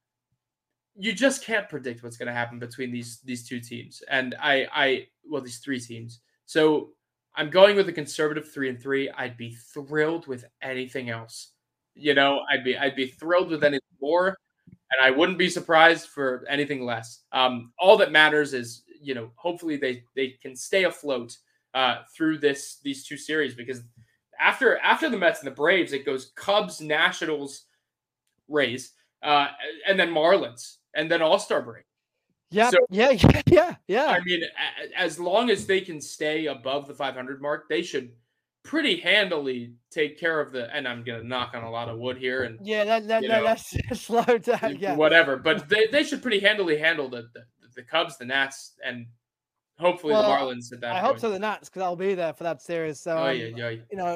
you just can't predict what's going to happen between these two teams. And these 3 teams. So I'm going with a conservative 3-3. I'd be thrilled with anything else. I'd be thrilled with anything more, and I wouldn't be surprised for anything less. All that matters is, hopefully they can stay afloat through these 2 series, because after the Mets and the Braves, it goes Cubs, Nationals, Rays, and then Marlins, and then All-Star break. Yeah. I mean, as long as they can stay above the 500 mark, they should pretty handily take care of and I'm going to knock on a lot of wood here. And let's slow down. Yeah. Whatever. But they should pretty handily handle the Cubs, the Nats, and Hopefully the Marlins at that I point. hope so. The Nats, because I'll be there for that series. So Yeah.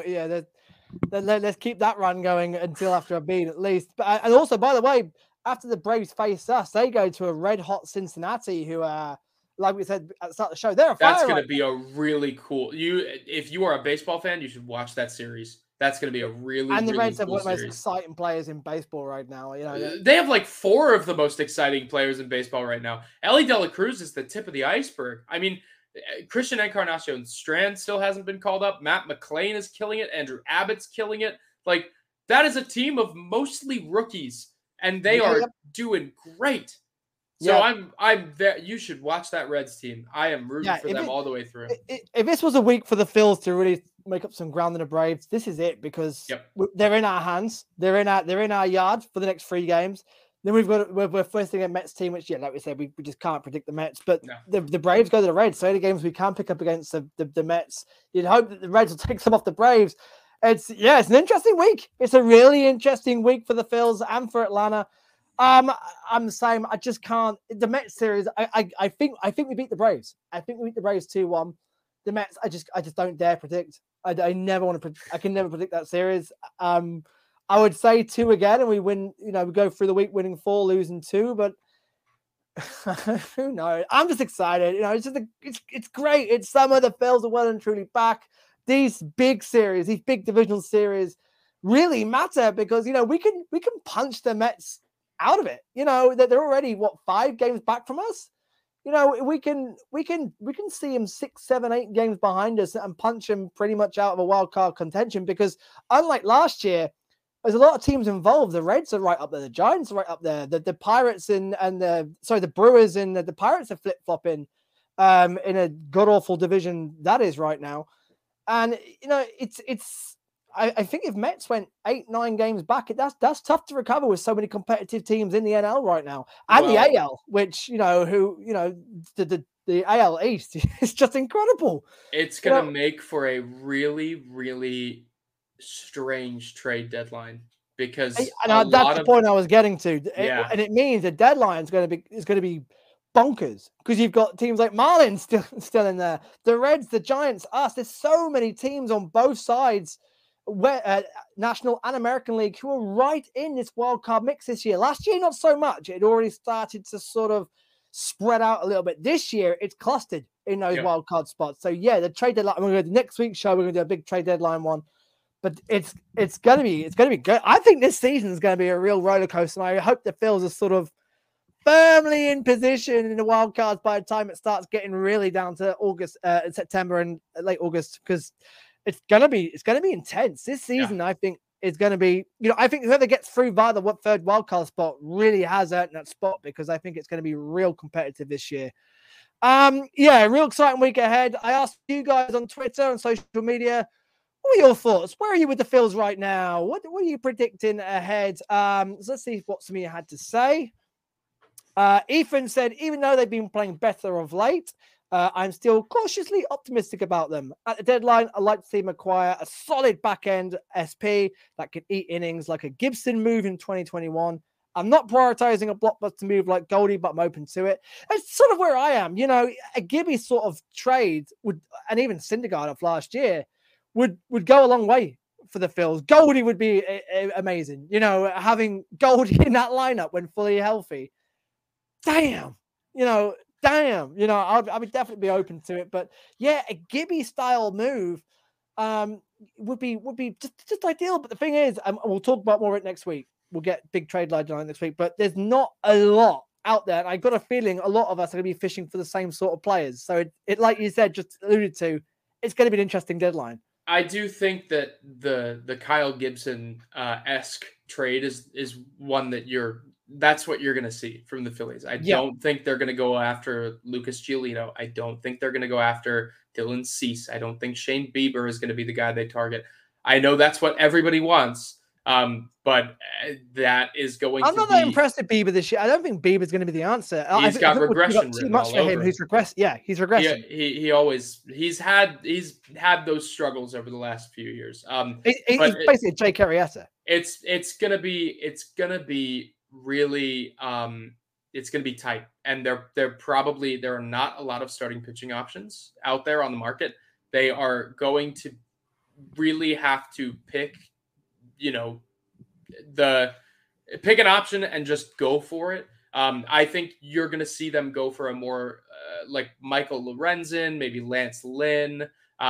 let's keep that run going until after Embiid at least. But and also, by the way, after the Braves face us, they go to a red hot Cincinnati, who like we said at the start of the show, they're a fire. That's going to be a really cool. If you are a baseball fan, you should watch that series. That's going to be a really and the really Reds have cool one of the most series. exciting players in baseball right now. They have like 4 of the most exciting players in baseball right now. Ellie De La Cruz is the tip of the iceberg. I mean, Christian Encarnacion Strand still hasn't been called up. Matt McLain is killing it. Andrew Abbott's killing it. Like, that is a team of mostly rookies, and they are doing great. So I'm there. You should watch that Reds team. I am rooting for them all the way through. If this was a week for the Phils to really make up some ground in the Braves, this is it, because they're in our hands. They're in our yard for the next 3 games. Then we're facing a Mets team, which like we said, we just can't predict the Mets. But the Braves go to the Reds, so any games we can pick up against the Mets, you'd hope that the Reds will take some off the Braves. It's an interesting week. It's a really interesting week for the Phils and for Atlanta. I'm the same. I just can't. The Mets series, I think we beat the Braves. I think we beat the Braves 2-1. The Mets, I just don't dare predict. I never want to. I can never predict that series. I would say 2 again, and we win. We go through the week winning 4, losing 2, but who knows? I'm just excited. It's great. It's summer. The Phils are well and truly back. These big series, these big divisional series, really matter because we can punch the Mets out of it. That they're already 5 games back from us. We can see him 6, 7, 8 games behind us and punch him pretty much out of a wild card contention, because unlike last year, there's a lot of teams involved. The Reds are right up there. The Giants are right up there. The Pirates the Brewers and the Pirates are flip-flopping in a god-awful division that is right now. And, I think if Mets went 8, 9 games back, that's tough to recover with so many competitive teams in the NL right now. And the AL, which, the AL East is just incredible. It's going to make for a really, really strange trade deadline, because that's the point I was getting to. And it means the deadline is going to be bonkers, because you've got teams like Marlins still in there, the Reds, the Giants, us. There's so many teams on both sides, National and American League, who are right in this wild card mix this year. Last year, not so much. It already started to sort of spread out a little bit. This year, it's clustered in those wild card spots. So the trade deadline. We're going to do next week's show. We're going to do a big trade deadline one. But it's gonna be good. I think this season is going to be a real roller coaster, and I hope the Phils are sort of firmly in position in the wild cards by the time it starts getting really down to September and late August, because it's gonna be intense this season. I think it's going to be, I think whoever gets through via the 3rd wild card spot really has earned that spot, because I think it's going to be real competitive this year. Real exciting week ahead. I asked you guys on Twitter and social media, what are your thoughts? Where are you with the Phils right now? What are you predicting ahead? So let's see what some of you had to say. Ethan said, even though they've been playing better of late, I'm still cautiously optimistic about them. At the deadline, I'd like to see them acquire a solid back-end SP that could eat innings like a Gibson move in 2021. I'm not prioritizing a blockbuster move like Goldie, but I'm open to it. It's sort of where I am. A Gibby sort of trade would, and even Syndergaard of last year, would go a long way for the Phils. Goldie would be amazing. Having Goldie in that lineup when fully healthy. Damn. I would definitely be open to it. But a Gibby style move would be just ideal. But the thing is, we'll talk about more of it next week. We'll get big trade line next week, but there's not a lot out there. And I got a feeling a lot of us are going to be fishing for the same sort of players. So it like you said, just alluded to, it's going to be an interesting deadline. I do think that the Kyle Gibson esque trade is one that's what you're going to see from the Phillies. I don't think they're going to go after Lucas Giolito. I don't think they're going to go after Dylan Cease. I don't think Shane Bieber is going to be the guy they target. I know that's what everybody wants. But that is going I'm not that impressed with Bieber this year. I don't think Bieber's going to be the answer. He's got regression too much for him. He's regressed. Yeah, he's regressing. He's had those struggles over the last few years. He's basically Jake Arrieta. It's gonna be really it's going to be tight, and there are not a lot of starting pitching options out there on the market. They are going to really have to pick, pick an option and just go for it. I think you're going to see them go for a more like Michael Lorenzen, maybe Lance Lynn.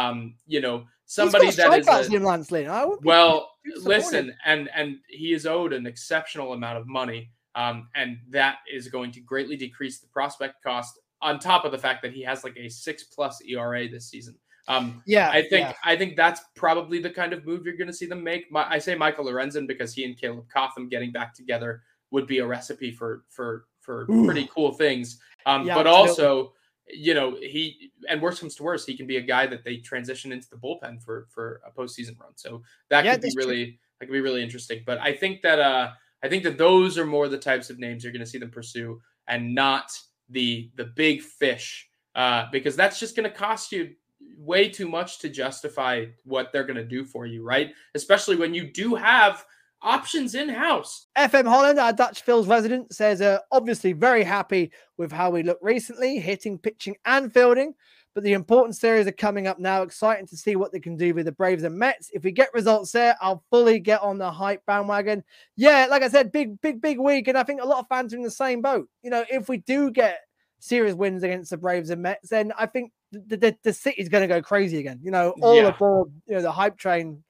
Somebody that is Lance Lynn. Listen, and he is owed an exceptional amount of money, and that is going to greatly decrease the prospect cost. On top of the fact that he has like a 6+ ERA this season. I think that's probably the kind of move you're going to see them make. I say Michael Lorenzen because he and Caleb Cotham getting back together would be a recipe for pretty cool things. But also, he, and worst comes to worst, he can be a guy that they transition into the bullpen for a postseason run. So that could be really interesting. But I think that those are more the types of names you're going to see them pursue, and not the big fish, because that's just going to cost you way too much to justify what they're going to do for you, right? Especially when you do have options in-house. FM Holland, our Dutch Phil's resident, says, obviously very happy with how we look recently, hitting, pitching, and fielding. But the important series are coming up now. Exciting to see what they can do with the Braves and Mets. If we get results there, I'll fully get on the hype bandwagon. Yeah, like I said, big week. And I think a lot of fans are in the same boat. If we do get series wins against the Braves and Mets, then I think the city's going to go crazy again. All aboard, the hype train.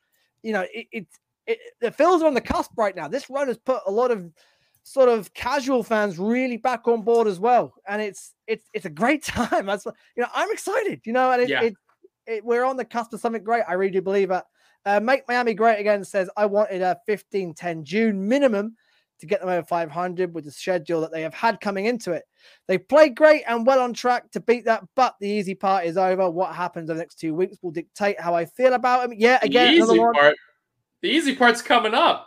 The Phils are on the cusp right now. This run has put a lot of sort of casual fans really back on board as well, and it's a great time. I'm excited. We're on the cusp of something great. I really do believe it. Make Miami Great Again says, I wanted a 15-10 June minimum to get them over 500 with the schedule that they have had coming into it. They played great and well on track to beat that, but the easy part is over. What happens in the next 2 weeks will dictate how I feel about them. Yeah, again, the easy part's coming up.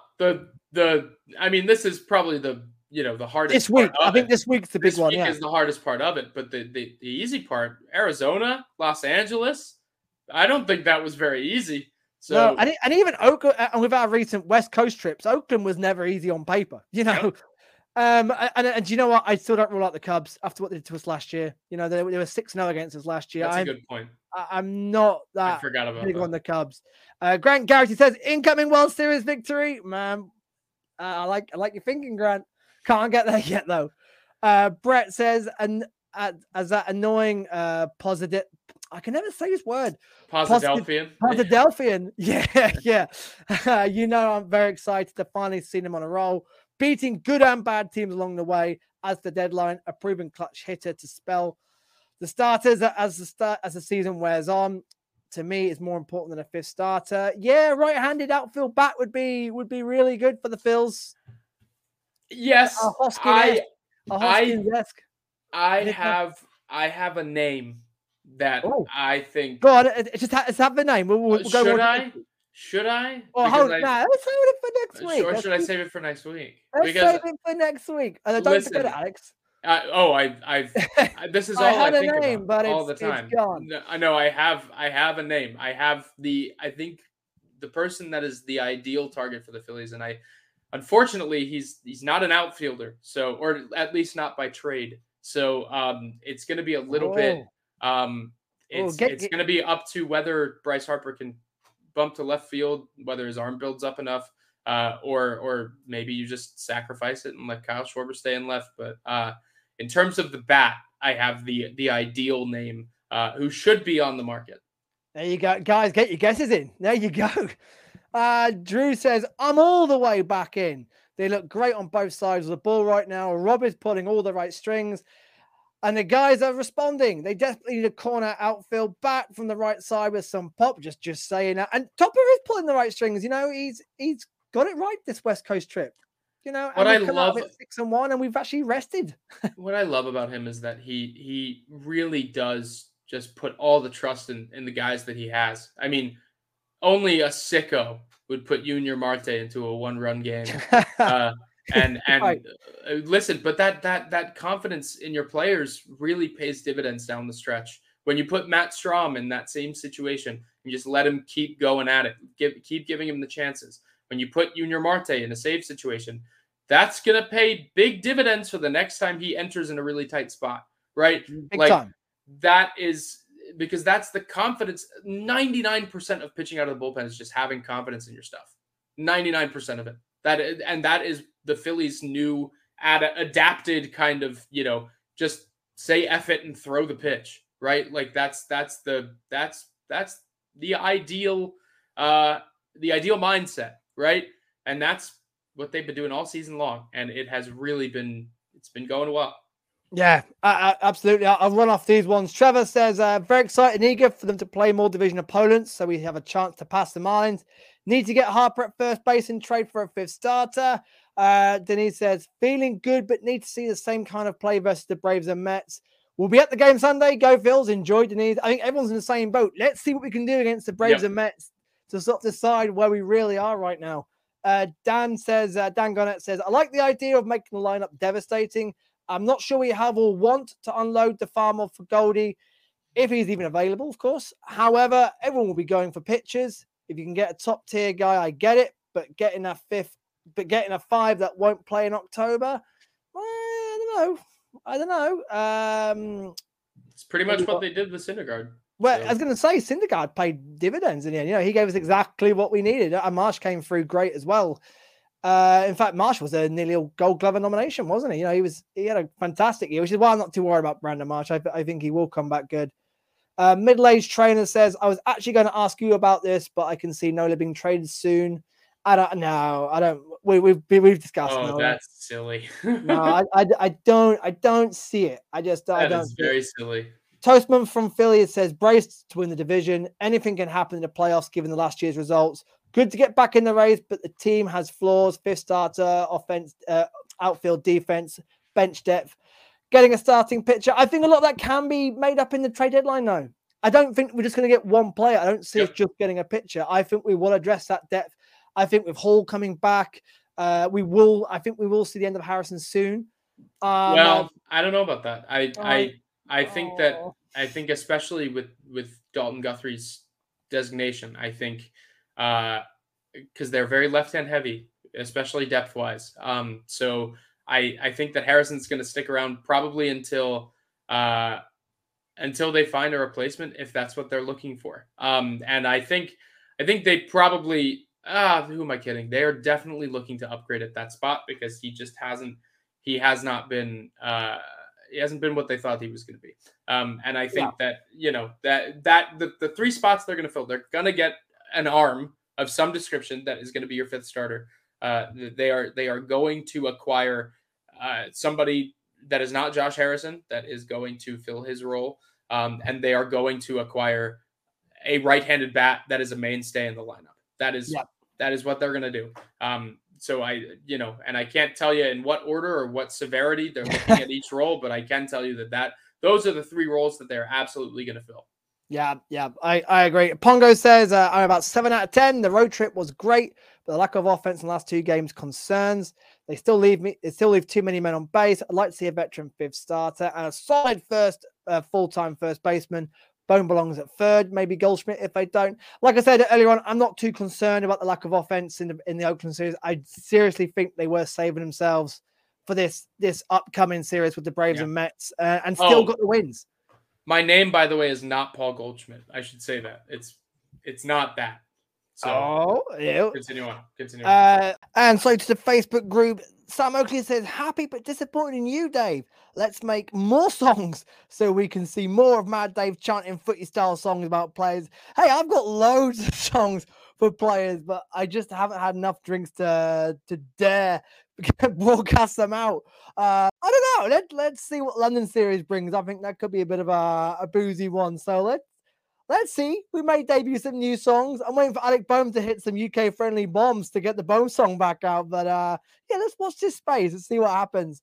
This is probably the hardest. This week, I think this week's the big one. This week is the hardest part of it, but the easy part, Arizona, Los Angeles, I don't think that was very easy. So, no, and even Oakland, and with our recent West Coast trips, Oakland was never easy on paper. Yep. And you know what? I still don't rule out the Cubs after what they did to us last year. They were 6-0 against us last year. That's a good point. I'm not that big on the Cubs. Grant Garrity says, incoming World Series victory. Man, I like your thinking, Grant. Can't get there yet, though. Brett says, and as that annoying positive, I can never say this word. Posidelphian. Yeah. I'm very excited to finally see him on a roll, beating good and bad teams along the way as the deadline, a proven clutch hitter to spell the starters as the season wears on. To me, is more important than a fifth starter. Yeah, right-handed outfield bat would be really good for the Phils. Yes, I have a name that I think. Go on, just have the name. We'll go. Should I? Well, let's save it for next week. Or should I save it for next week? Let's save it for next week. Don't forget it, Alex. This is all I think about but all the time. It's gone. No, I know I have a name. I think the person that is the ideal target for the Phillies, and unfortunately he's not an outfielder, or at least not by trade. So it's going to be a little bit. It's going to be up to whether Bryce Harper can bump to left field, whether his arm builds up enough, or maybe you just sacrifice it and let Kyle Schwarber stay in left. But in terms of the bat, I have the ideal name who should be on the market. There you go, guys. Get your guesses in. There you go. Drew says, I'm all the way back in. They look great on both sides of the ball right now. Rob is pulling all the right strings. And the guys are responding. They definitely need a corner outfield bat from the right side with some pop. Just saying that. And Topper is pulling the right strings. He's got it right this West Coast trip. What I love 6-1, and we've actually rested. What I love about him is that he really does just put all the trust in the guys that he has. I mean, only a sicko would put Junior Marte into a 1-run game. And right. Listen, but that confidence in your players really pays dividends down the stretch. When you put Matt Strahm in that same situation, you just let him keep going at it, keep giving him the chances. When you put Junior Marte in a save situation, that's going to pay big dividends for the next time he enters in a really tight spot, right? Big time. That is because that's the confidence. 99% of pitching out of the bullpen is just having confidence in your stuff. 99% of it. That is the Phillies' new adapted kind of, just say F it and throw the pitch, right? Like that's the ideal mindset, right? And that's what they've been doing all season long, and it's been going well. Yeah, absolutely. I'll run off these ones. Trevor says, very excited and eager for them to play more division opponents so we have a chance to pass the Marlins. Need to get Harper at first base and trade for a fifth starter. Denise says, feeling good, but need to see the same kind of play versus the Braves and Mets. We'll be at the game Sunday. Go Phils. Enjoy, Denise. I think everyone's in the same boat. Let's see what we can do against the Braves and Mets to sort of decide where we really are right now. Dan Garnett says, I like the idea of making the lineup devastating. I'm not sure we have or want to unload the farm off for Goldie, if he's even available, of course. However, everyone will be going for pitchers. If you can get a top tier guy, I get it. But getting a five that won't play in October, I don't know. It's pretty much what they did with Syndergaard. Well, I was going to say Syndergaard paid dividends in the end. He gave us exactly what we needed. And Marsh came through great as well. In fact, Marsh was a nearly Gold Glover nomination, wasn't he? He had a fantastic year, which is why I'm not too worried about Brandon Marsh. I think he will come back good. Middle-aged trainer says, I was actually going to ask you about this, but I can see Nola being traded soon. I don't know. I don't. We've discussed. Oh, that's silly. No, I don't see it. I don't. It's very silly. Toastman from Philly says, braced to win the division. Anything can happen in the playoffs given the last year's results. Good to get back in the race, but the team has flaws. Fifth starter, offense, outfield defense, bench depth. Getting a starting pitcher. I think a lot of that can be made up in the trade deadline, though. I don't think we're just going to get one player. I don't see us just getting a pitcher. I think we will address that depth. I think with Hall coming back, I think we will see the end of Harrison soon. Well, I don't know about that. I think especially with Dalton Guthrie's designation, I think because they're very left-hand heavy, especially depth-wise. So I think that Harrison's going to stick around probably until they find a replacement, if that's what they're looking for. And I think they probably who am I kidding? They are definitely looking to upgrade at that spot because he hasn't been what they thought he was going to be. And I think that the three spots they're going to fill, they're going to get an arm of some description that is going to be your fifth starter. They are going to acquire somebody that is not Josh Harrison that is going to fill his role. And they are going to acquire a right-handed bat that is a mainstay in the lineup. That is what they're going to do. So I can't tell you in what order or what severity they're looking at each role, but I can tell you that those are the three roles that they're absolutely going to fill. Yeah, I agree. Pongo says, I'm about 7 out of 10. The road trip was great, but the lack of offense in the last two games concerns. They still leave too many men on base. I'd like to see a veteran fifth starter and a solid full-time first baseman. Bone belongs at third, maybe Goldschmidt if they don't. Like I said earlier on, I'm not too concerned about the lack of offense in the Oakland series. I seriously think they were saving themselves for this upcoming series with the Braves and Mets and still got the wins. My name, by the way, is not Paul Goldschmidt. I should say that. It's not that. So continue on. And so to the Facebook group, Sam Oakley says, happy but disappointed in you, Dave. Let's make more songs so we can see more of Mad Dave chanting footy style songs about players. Hey, I've got loads of songs for players, but I just haven't had enough drinks to dare broadcast them out. I don't know. Let's see what London series brings. I think that could be a bit of a boozy one. So let's see. We may debut some new songs. I'm waiting for Alec Bohm to hit some UK friendly bombs to get the Bohm song back out. But let's watch this space and see what happens.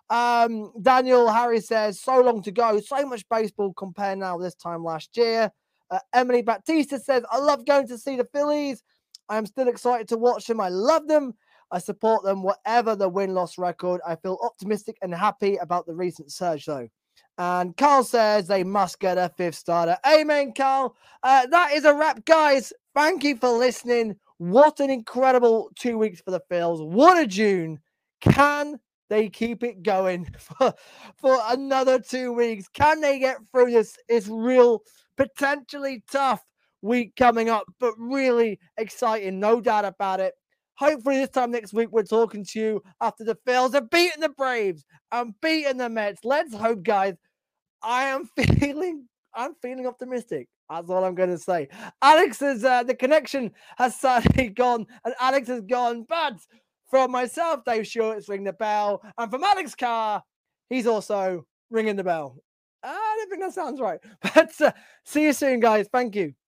Daniel Harry says, so long to go. So much baseball compared now this time last year. Emily Baptista says, I love going to see the Phillies. I am still excited to watch them. I love them. I support them, whatever the win-loss record. I feel optimistic and happy about the recent surge, though. And Carl says they must get a fifth starter. Amen, Carl. That is a wrap, guys. Thank you for listening. What an incredible 2 weeks for the Phils. What a June. Can they keep it going for another 2 weeks? Can they get through this? It's real, potentially tough week coming up, but really exciting, no doubt about it. Hopefully this time next week we're talking to you after the Phils have beaten the Braves and beaten the Mets. Let's hope, guys. I'm feeling optimistic. That's all I'm going to say. Alex is the connection has sadly gone, and Alex has gone. But from myself, Dave Short, it's ring the bell, and from Alex Carr, he's also ringing the bell. I don't think that sounds right. But see you soon, guys. Thank you.